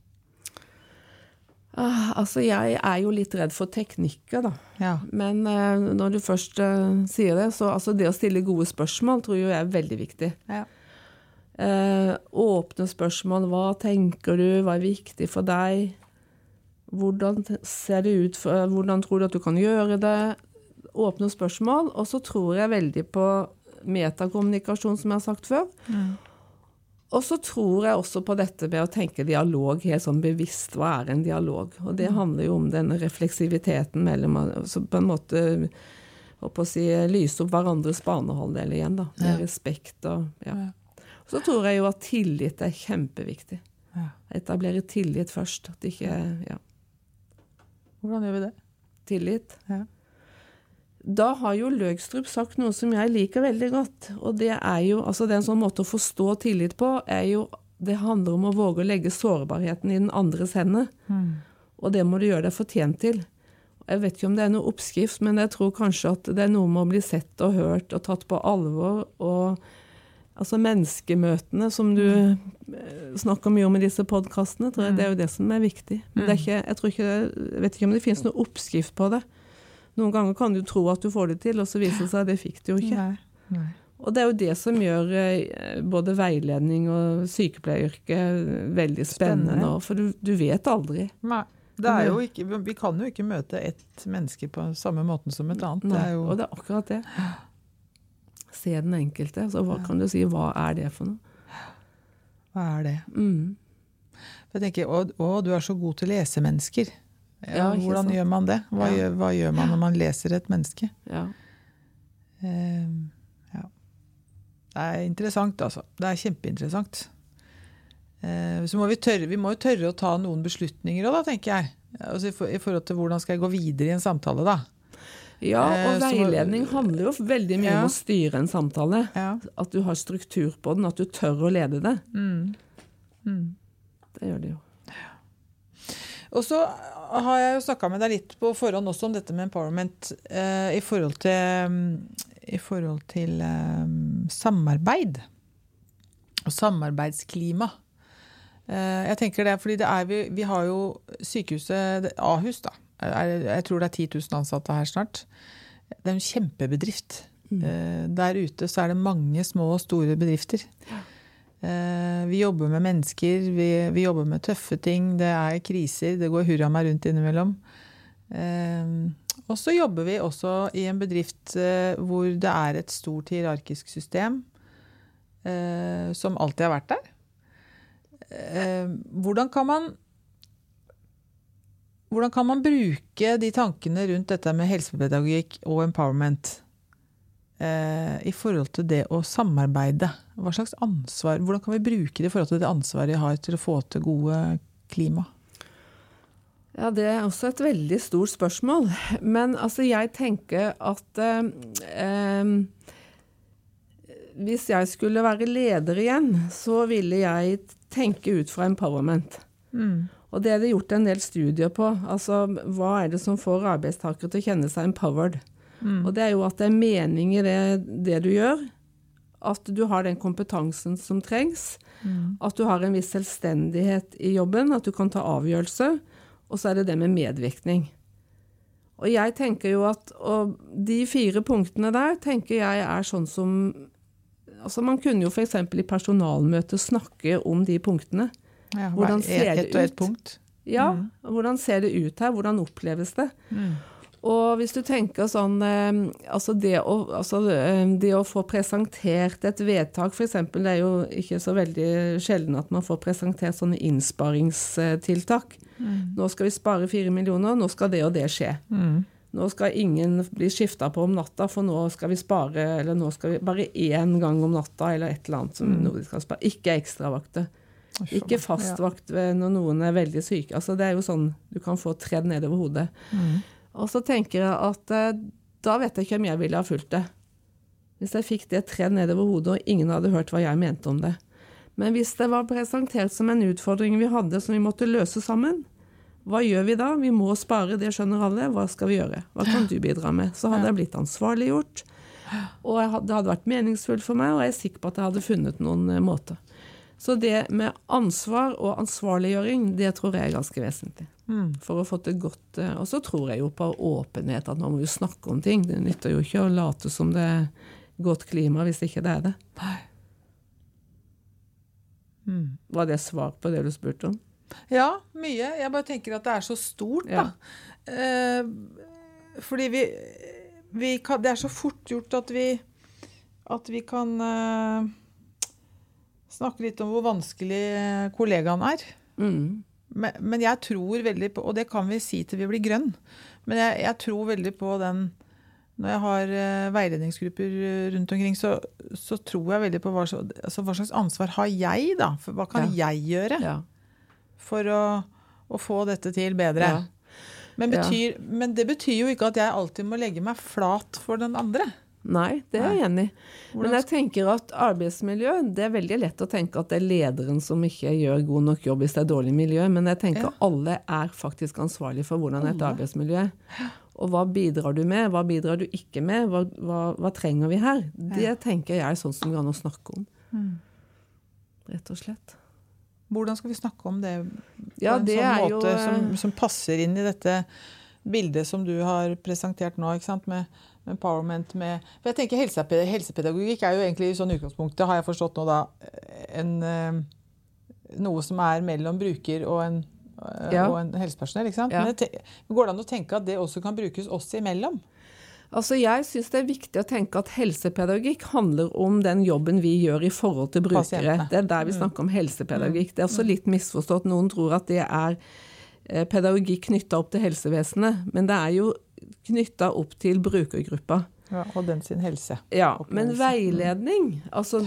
Altså jeg jo litt redd for teknikker da. Men når du først sier det, så altså det å stille gode spørsmål tror jeg veldig viktig. Åpne spørsmål, hva tenker du, hva viktig for deg? Hvordan ser det ut, hvordan tror du at du kan gjøre det? Åpne spørsmål, og så tror jeg veldig på metakommunikasjon som jeg har sagt før. Og så tror jeg også på dette med å tenke dialog, helt sånn bevisst, hva en dialog? Og det handler jo om denne refleksiviteten mellom, så på en måte, lyse opp hverandres banehalvdel igjen da, med respekt og, Så tror jeg jo at tillit kjempeviktig. Etablere tillit først, at ikke, Hvordan gjør vi det? Tillit? Da har jo Løgstrup sagt noe som jeg liker veldig godt, og det jo, altså det en sånn måte å forstå tillit på, jo, det handler om å våge å legge sårbarheten i den andres hender, og det må du gjøre deg fortjent til. Jeg vet ikke om det noe oppskrift, men jeg tror kanskje at det noe med å bli sett og hørt og tatt på alvor, og altså menneskemøtene som du snakker mye om i disse podcastene, tror jeg det jo det som viktig. Men det ikke, jeg vet ikke om det finnes noe oppskrift på det. Noen ganger kan du tro at du får det til, og så viser det seg at det fikk du jo ikke. Nei. Og det jo det som gjør både veiledning og sykepleieryrket veldig spennende nå, for du vet aldri. Nei, det jo ikke, vi kan jo ikke møte et menneske på samme måten som et annet. Nei, og det akkurat det. Se den enkelte, så hva kan du si, hva det for noe? Hva det? Jeg tenker, du så god til å lese mennesker. Hvordan gjør man det? Hva gjør man når man leser et menneske? Det interessant altså. Det kjempeinteressant. Så må vi må jo tørre å ta noen beslutninger også, da, tenker jeg. Altså, i forhold til hvordan skal jeg gå videre i en samtale da? Ja, og veiledning handler jo veldig mye om å styre en samtale. At du har struktur på den, at du tør å lede det. Det gjør det jo. Og så har jeg jo snakket med deg litt på forhånd også om dette med empowerment i forhold til samarbeid og samarbeidsklima. Jeg tenker det, fordi vi har jo sykehuset Ahus da. Jeg tror det 10 000 ansatte her snart. Det en kjempebedrift. Der ute så det mange små og store bedrifter. Vi jobber med mennesker, vi jobber med tøffe ting, det kriser, det går hurra meg rundt innimellom. Og så jobber vi også i en bedrift hvor det et stort hierarkisk system som alltid har vært der. Hvordan kan man bruke de tankene rundt dette med helsepedagogikk og empowerment i forhold til det å samarbeide? Hva slags ansvar, hvordan kan vi bruke det i forhold til det ansvaret vi har til å få til gode klima? Ja, det også et veldig stort spørsmål. Men altså, jeg tenker at hvis jeg skulle være leder igjen, så ville jeg tenke ut fra empowerment. Og det det gjort en del studier på. Altså, hva det som får arbeidstakere til å kjenne seg empowered? Og det jo at det mening i det du gjør, at du har den kompetansen som trengs, at du har en viss selvstendighet i jobben, at du kan ta avgjørelse, og så det med medvirkning. Og jeg tenker jo at de 4 punktene der, tenker jeg sånn som, altså man kunne jo for eksempel i personalmøter snakke om de punktene. Ja, hvordan ser det ut? Et punkt. Ja, hvordan ser det ut her? Hvordan oppleves det? Og hvis du tenker sånn, altså det å få presentert et vedtak, for eksempel, det jo ikke så veldig sjelden at man får presentert sånne innsparingstiltak. Nå skal vi spare 4 millioner, nå skal det og det skje. Nå skal ingen bli skiftet på om natta, for nå skal vi spare, eller nå skal vi bare 1 gang om natta, eller et eller annet som noe de skal spare. Ikke ekstravakter. Ikke fastvakt når noen veldig syke. Altså det jo sånn, du kan få tredd nedover hodet. Og så tenker jeg at da vet jeg ikke om jeg ville ha fulgt det. Hvis jeg fikk det tredd nedover hodet, og ingen hadde hørt hva jeg mente om det. Men hvis det var presentert som en utfordring vi hadde, som vi måtte løse sammen, hva gjør vi da? Vi må spare, det skjønner alle. Hva skal vi gjøre? Hva kan du bidra med? Så hadde jeg blitt ansvarliggjort, og det hadde vært meningsfullt for meg, og jeg sikker på at jeg hadde funnet noen måter. Så det med ansvar og ansvarliggjøring, det tror jeg ganske vesentlig. For å få det godt. Og så tror jeg jo på åpenhet, at man må jo snakke om ting. Det nytter jo ikke å late som det godt klima hvis ikke det det. Var det svar på det du spurte om? Ja, mye. Jeg bare tenker at det så stort da. Fordi det så fort gjort at vi kan snakke litt om hvor vanskelig kollegaen Men jeg tror veldig på, og det kan vi si til vi blir grønn, men jeg tror veldig på den, når jeg har veiledningsgrupper rundt omkring, så tror jeg veldig på hva slags ansvar har jeg da? For hva kan jeg gjøre for å få dette til bedre? Men det betyr jo ikke at jeg alltid må legge meg flat for den andre. Nei, det jeg enig i. Men jeg tenker at arbeidsmiljø, det veldig lett å tenke at det lederen som ikke gjør god nok jobb hvis det dårlig miljø, men jeg tenker alle faktisk ansvarlige for hvordan et arbeidsmiljø Og hva bidrar du med? Hva bidrar du ikke med? Hva trenger vi her? Det tenker jeg sånn som vi kan snakke om. Rett og slett. Hvordan skal vi snakke om det på en sånn måte som passer inn i dette bildet som du har presentert nå, ikke sant? Med empowerment, for jeg tenker helsepedagogikk jo egentlig i sånn utgangspunkt, det har jeg forstått nå da, noe som mellom bruker og en helsepersonell, ikke sant? Men går det an å tenke at det også kan brukes oss imellom? Altså jeg synes det viktig å tenke at helsepedagogikk handler om den jobben vi gjør i forhold til brukere. Pasientene. Det der vi snakker om helsepedagogikk. Det også litt misforstått. Noen tror at det pedagogikk knyttet opp til helsevesenet, men det jo knyttet opp til brukergruppa. Ja, og den sin helse. Ja, men veiledning, altså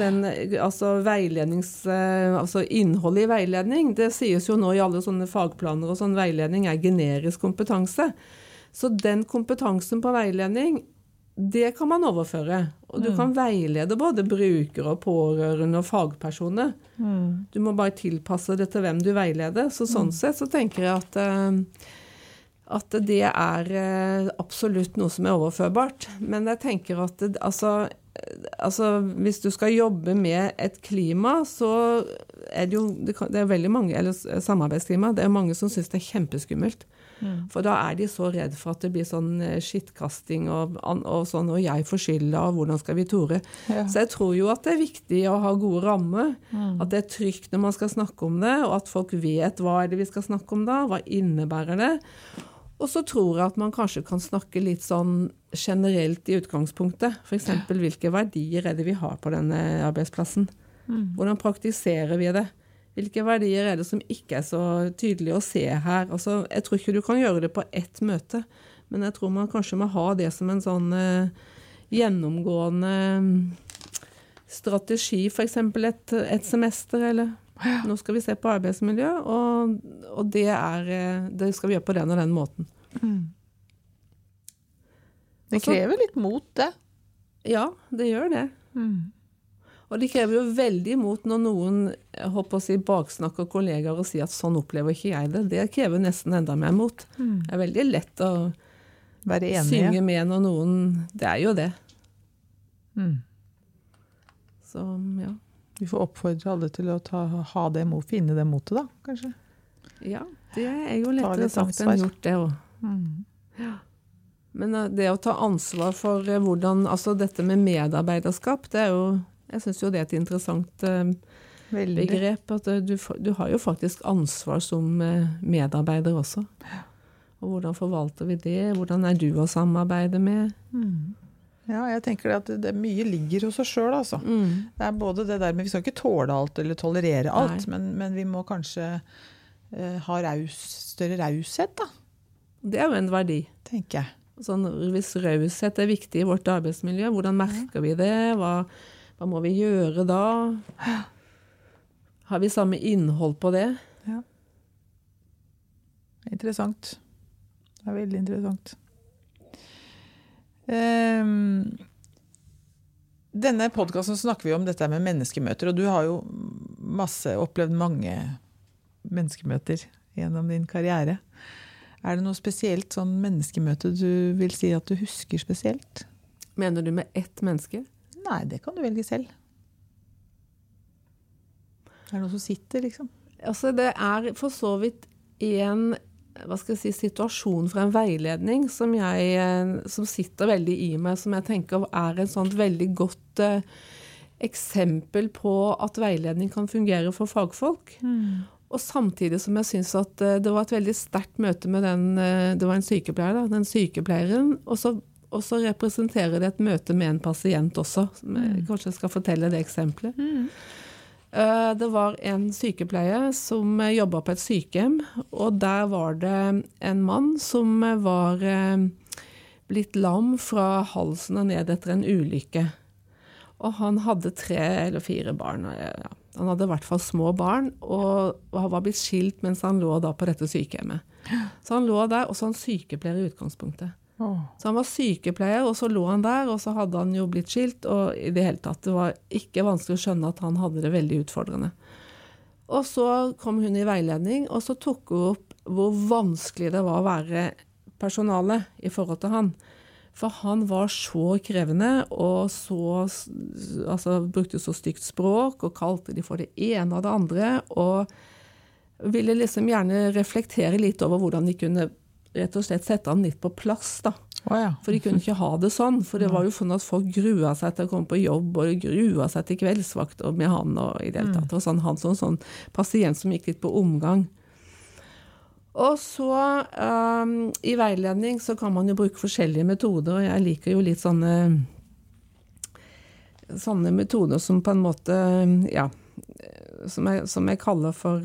innholdet i veiledning, det sies jo nå i alle sånne fagplaner og sånn veiledning generisk kompetanse. Så den kompetansen på veiledning, det kan man overføre. Og du kan veilede både brukere og pårørende og fagpersoner. Du må bare tilpasse det til hvem du veileder. Så sånn sett så tenker jeg at det absolutt noe som overførbart. Men jeg tenker at altså, hvis du skal jobbe med et klima, så det jo det veldig mange, eller samarbeidsklima, det mange som synes det kjempeskummelt. For da de så redd for at det blir sånn skittkasting og sånn, og jeg får skylda, og hvordan skal vi tore? Ja. Så jeg tror jo at det viktig å ha gode rammer, at det trygt når man skal snakke om det, og at folk vet hva det vi skal snakke om da, hva innebærer det. Og så tror jeg at man kanskje kan snakke litt sånn generelt i utgangspunktet. For eksempel, hvilke verdier det vi har på denne arbeidsplassen? Hvordan praktiserer vi det? Hvilke verdier det som ikke så tydelig å se her? Altså, jeg tror ikke du kan gjøre det på ett møte, men jeg tror man kanskje må ha det som en sånn gjennomgående strategi, for eksempel et semester, eller nå skal vi se på arbeidsmiljø, og det skal vi gjøre på den og den måten. Det krever litt mot, det. Ja, det gjør det. Og det krever jo veldig mot når noen håper å si baksnakker kollegaer og sier at sånn opplever ikke jeg det. Det krever nesten enda mer mot. Det veldig lett å være enig, synge med når noen... Det jo det. Så, ja. Vi får oppfordre alle til å finne det motet da, kanskje? Ja, det jo lettere sagt enn gjort det også. Ja. Men det å ta ansvar for hvordan, altså dette med medarbeiderskap, det jo... Jeg synes jo det et interessant begrep, at du har jo faktisk ansvar som medarbeider også. Og hvordan forvalter vi det? Hvordan du å samarbeide med? Ja, jeg tenker at det mye ligger hos oss selv, altså. Det både det der, men vi skal ikke tåle alt eller tolerere alt, men vi må kanskje ha større raushet, da. Det jo en verdi. Tenker jeg. Sånn, hvis raushet viktig i vårt arbeidsmiljø, hvordan merker vi det? Hva må vi gjøre da? Har vi samme innhold på det? Ja. Interessant. Det veldig interessant. Denne podcasten snakker vi om dette med menneskemøter, og du har jo opplevd mange menneskemøter gjennom din karriere. Det noe spesielt sånn menneskemøte du vil si at du husker spesielt? Mener du med ett menneske? Nei, det kan du velge selv. Det noe som sitter, liksom? Altså, det for så vidt en situasjon for en veiledning som sitter veldig i meg, som jeg tenker et sånt veldig godt eksempel på at veiledning kan fungere for fagfolk. Og samtidig som jeg synes at det var et veldig sterkt møte med det var en sykepleier da, den sykepleieren, og så representerer det et møte med en pasient også. Kanskje jeg skal fortelle det eksempelet. Det var en sykepleier som jobbet på et sykehjem, og der var det en mann som var blitt lam fra halsen og ned etter en ulykke. Og han hadde 3 eller 4 barn. Ja. Han hadde i hvert fall små barn, og han var blitt skilt mens han lå da på dette sykehjemmet. Så han lå der, og så han sykepleier i utgangspunktet. Så han var sykepleier, og så lå han der, og så hadde han jo blitt skilt, og i det hele tatt, det var ikke vanskelig å skjønne at han hadde det veldig utfordrende. Og så kom hun i veiledning, og så tok hun opp hvor vanskelig det var å være personale i forhold til han. For han var så krevende, og brukte så stygt språk, og kalte de for det ene og det andre, og ville liksom gjerne reflektere litt over hvordan de kunne rett og slett sette han litt på plass da. For de kunne ikke ha det sånn, for det var jo sånn at folk grua seg til å komme på jobb, og grua seg til kveldsvakt med han og i det hele tatt. Og han sånn pasient som gikk litt på omgang. Og så i veiledning så kan man jo bruke forskjellige metoder, og jeg liker jo litt sånne metoder som på en måte, ja, som jeg kaller for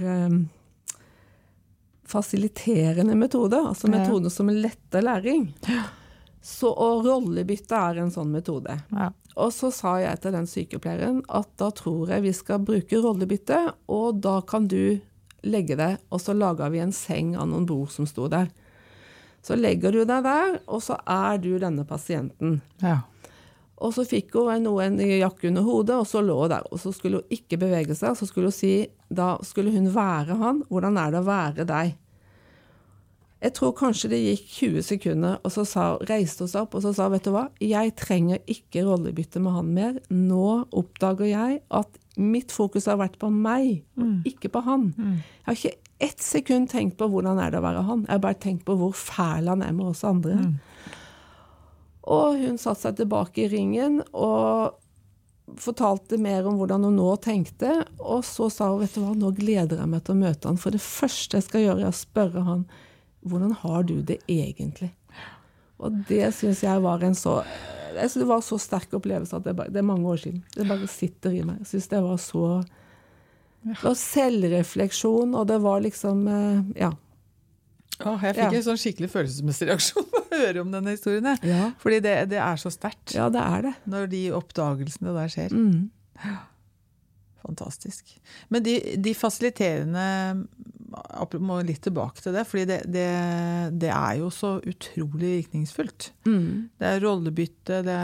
fasiliterende metoder, altså metoder som letter læring. Og rollebytte en sånn metode. Og så sa jeg til den sykepleieren at da tror jeg vi skal bruke rollebytte, og da kan du legge det, og så laget vi en seng av noen bord som stod der. Så legger du deg der, og så du denne pasienten. Ja. Og så fikk hun en jakke under hodet, og så lå hun der. Og så skulle hun ikke bevege seg, så skulle hun si, da skulle hun være han. Hvordan det å være deg? Jeg tror kanskje det gikk 20 sekunder, og så reiste hun seg opp, og så sa, vet du hva, jeg trenger ikke rollebytte med han mer. Nå oppdager jeg at mitt fokus har vært på meg, og ikke på han. Jeg har ikke ett sekund tenkt på hvordan det å være han. Jeg har bare tenkt på hvor fæl han med oss andre. Og hun satte seg tilbake i ringen, og fortalte mer om hvordan hun nå tenkte, og så sa hun, vet du hva, nå gleder jeg meg til å møte han, for det første jeg skal gjøre å spørre han, hvordan har du det egentlig? Og det synes jeg var det var så sterk opplevelse at det mange år siden. Det bare sitter i meg. Jeg synes det var så det var selvrefleksjon, og det var liksom, ja. Jeg fikk en sånn skikkelig følelsesmessig reaksjon på å høre om denne historien. Ja. Fordi det så sterkt. Ja, det det. Når de oppdagelsene der skjer. Fantastisk. Men de fasiliterende, må litt tilbake til det, fordi det jo så utrolig virkningsfullt. Det rollebytte, det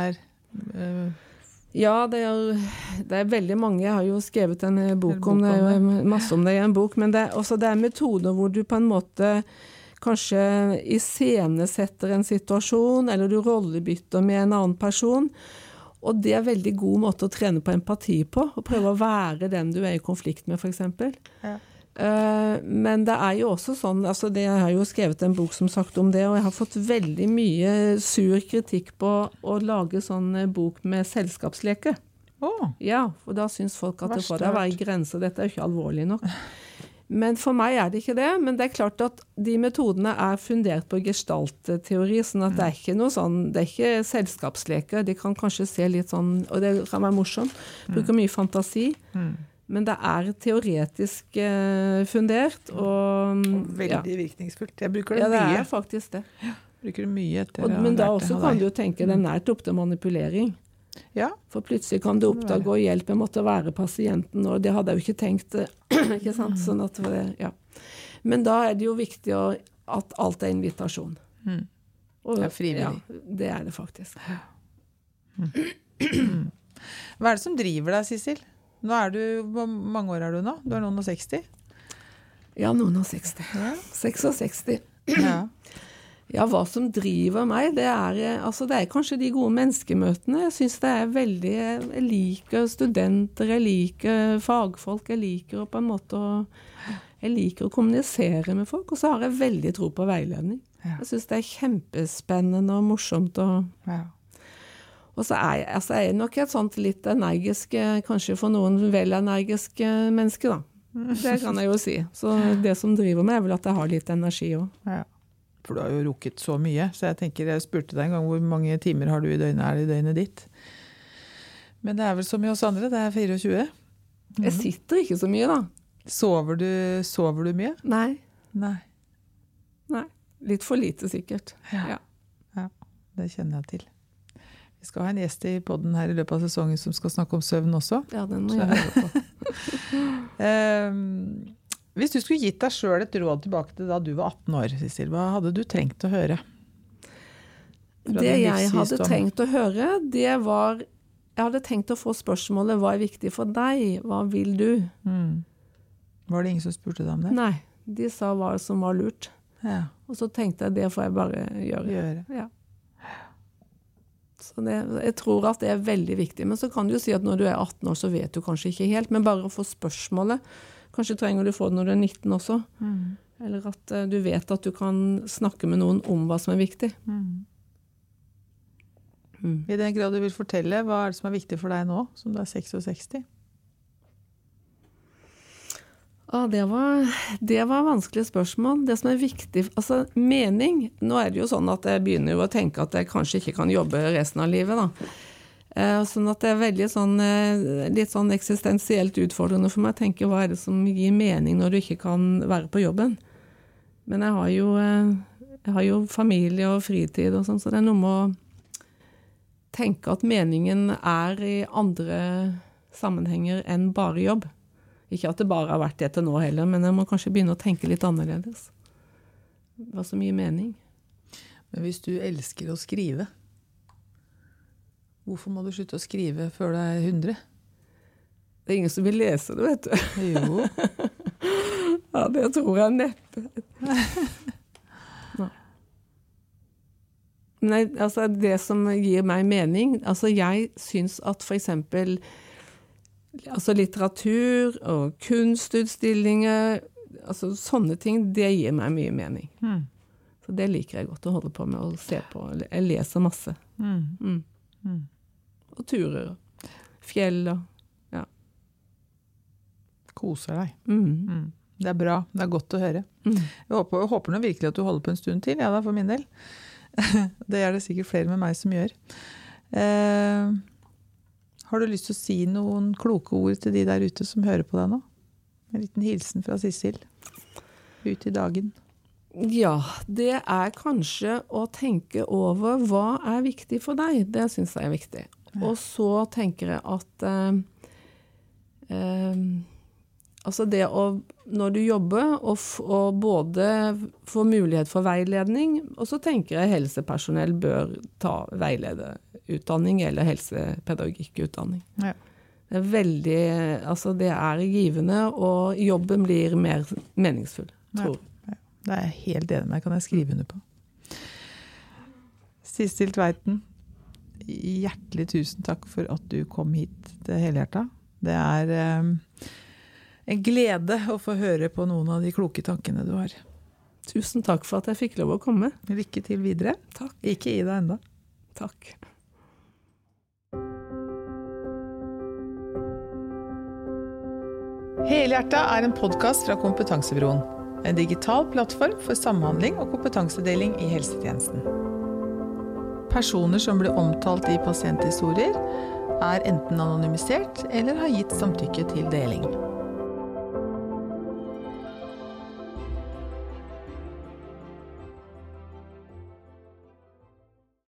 Ja, det veldig mange. Jeg har jo skrevet en bok om det, masse om det i en bok, men det metoder hvor du på en måte kanskje iscenesetter en situasjon, eller du rollebytter med en annen person, og det veldig god måte å trene på empati på, og prøve å være den du i konflikt med, for eksempel. Ja. Men det jo også sånn, altså jeg har jo skrevet en bok som sagt om det, og jeg har fått veldig mye sur kritikk på å lage sånn bok med selskapsleke. Ja, for da synes folk at det får det være grenser, dette jo ikke alvorlig nok. Men for meg det ikke det, men det klart at de metodene fundert på gestaltteori, sånn at det ikke noe sånn, det ikke selskapsleker, de kan kanskje se litt sånn, og det kan være morsomt, bruker mye fantasi, men det teoretisk fundert, og veldig virkningsfullt. Jeg bruker det mye. Ja, det faktisk det. Ja, bruker det mye etter. Men da også kan du jo tenke, det nært opp til manipulering. Ja. For plutselig kan du oppdage og hjelpe måtte være pasienten, og det hadde jeg jo ikke tenkt, ikke sant? Sånn at ja. Men da det jo viktig at alt invitasjon. Og, frivillig. Ja, det det faktisk. Hva det som driver deg, Sissel? Nå hvor mange år du nå? Du noen og 60? Ja, noen og 60. Ja. 66. Ja. Ja, hva som driver meg, det altså det kanskje de gode menneskemøtene. Jeg synes det veldig, jeg liker studenter, jeg liker fagfolk, jeg liker på en måte jeg liker å kommunisere med folk, og så har jeg veldig tro på veiledning. Ja. Jeg synes det kjempespennende og morsomt. Og så jeg nok et sånt litt energisk, kanskje for noen vel energisk menneske da. Det kan jeg jo si. Så det som driver meg vel at jeg har litt energi også. Ja. For du har jo rukket så mye, så jeg tenker, jeg spurte deg en gang hvor mange timer har du i døgnet, det i døgnet ditt? Men det vel som i oss andre, det 24. Jeg sitter ikke så mye da. Sover du mye? Nei. Nei. Litt for lite sikkert. Ja, det kjenner jeg til. Vi skal ha en gjest i podden her i løpet av sesongen som skal snakke om søvn også. Ja, den må jeg høre på. Hvis du skulle gitt deg selv et råd tilbake til da du var 18 år, Sissel, hva hadde du trengt å høre? Det jeg hadde trengt å høre, det var, jeg hadde tenkt å få spørsmålet, hva viktig for deg? Hva vil du? Var det ingen som spurte deg om det? Nei, de sa hva som var lurt. Ja. Og så tenkte jeg, det får jeg bare gjøre. Ja. Så jeg tror at det veldig viktig. Men så kan du jo si at når du 18 år, så vet du kanskje ikke helt, men bare å få spørsmålet. Kanskje trenger du få det når du 19 også. Eller at du vet at du kan snakke med noen om hva som viktig. I den grad du vil fortelle, hva det som viktig for deg nå, som du 66? Det var vanskelig spørsmål. Det som viktig, altså mening. Nå det jo sånn at jeg begynner jo å tenke at jeg kanskje ikke kan jobbe resten av livet da. Sånn at det veldig sånn, litt sånn eksistensielt utfordrende for meg å tenke hva det som gir mening når du ikke kan være på jobben. Men jeg har jo familie og fritid og sånn, så det noe med å tenke at meningen i andre sammenhenger enn bare jobb. Ikke at det bare har vært det til nå heller, men jeg må kanskje begynne å tenke litt annerledes. Hva som gir mening. Men hvis du elsker å skrive, hvorfor må du slutte å skrive før du er 100? Det er ingen som vil lese det, vet du. Jo. Ja, det tror jeg neppe. Nei, altså det som gir meg mening, altså jeg synes at for eksempel altså litteratur og kunstutstillinger, altså sånne ting, det gir meg mye mening. Så det liker jeg godt å holde på med å se på. Jeg leser masse. Og turer, fjell og ja. Koser deg. Det er bra, det er godt å høre. Jeg håper nå virkelig at du holder på en stund til, ja da, for min del. Det er det sikkert flere med meg som gjør. Har du lyst til å si noen kloke ord til de der ute som hører på deg nå? En liten hilsen fra Sissel ut i dagen. Ja, det er kanskje å tenke over hva er viktig for deg. Det synes jeg er viktig. Og så tenker jeg at altså det å, når du jobber, og både få mulighet for veiledning, og så tenker jeg helsepersonell bør ta veilederutdanning eller helsepedagogikkutdanning. Ja. Det er veldig, altså det er givende, og jobben blir mer meningsfull, tror jeg. Ja. Det er jeg helt enig med, kan jeg skrive under på. Sissel Tveiten, hjertelig tusen takk for at du kom hit til Helhjertet. Det er en glede å få høre på noen av de kloke tankene du har. Tusen takk for at jeg fikk lov å komme. Lykke til videre. Takk. Ikke gi deg enda. Takk. Helhjertet er en podcast fra Kompetansebyråen. En digital plattform for samhandling og kompetansedeling i helsetjenesten. Personer som blir omtalt i pasienthistorier er enten anonymisert eller har gitt samtykke til deling.